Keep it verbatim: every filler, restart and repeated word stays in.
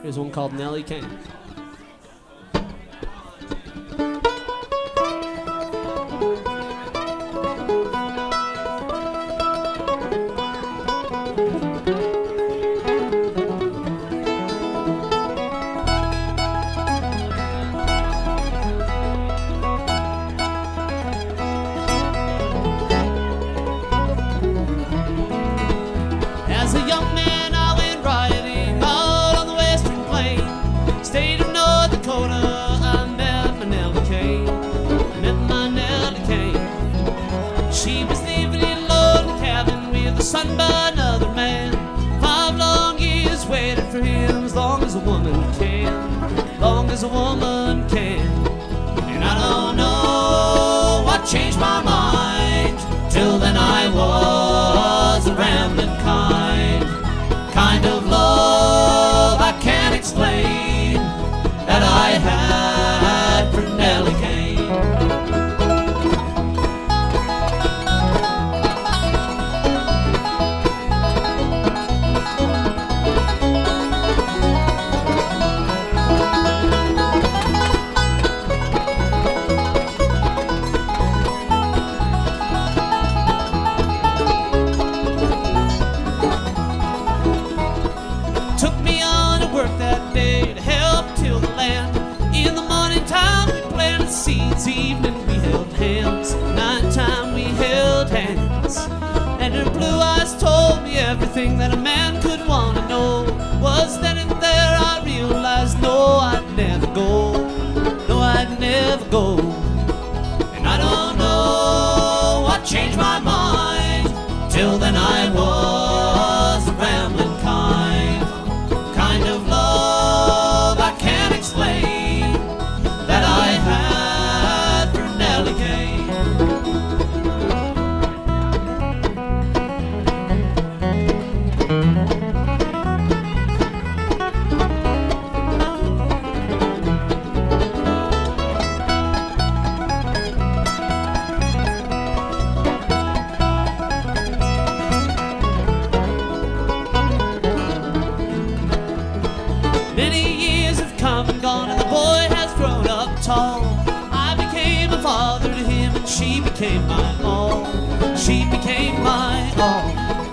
Here's one called Nellie Kane. As a young man, I went riding out on the western plain, state of North Dakota. I met my Nellie Kane, met my Nellie Kane. She was living in a lonely cabin with a son by another man. Five long years waited for him, as long as a woman can, long as a woman can. And I don't know what changed my mind. Till then I was a rambling kind, kind of love I can't explain, that I had for Nellie Kane. Took me on to work that day to help till the land. In the morning time we planted seeds, evening we held hands, night time we held hands. And her blue eyes told me everything that a man could want to know. Was then and there I realized, no, I'd never go, no, I'd never go. And I don't know what changed my mind. Till then I was a rambling kind, kind of love I can't explain, that I had for Nellie Kane. Many years have come and gone, and the boy has grown up tall. I became a father to him, and she became my all. She became my all.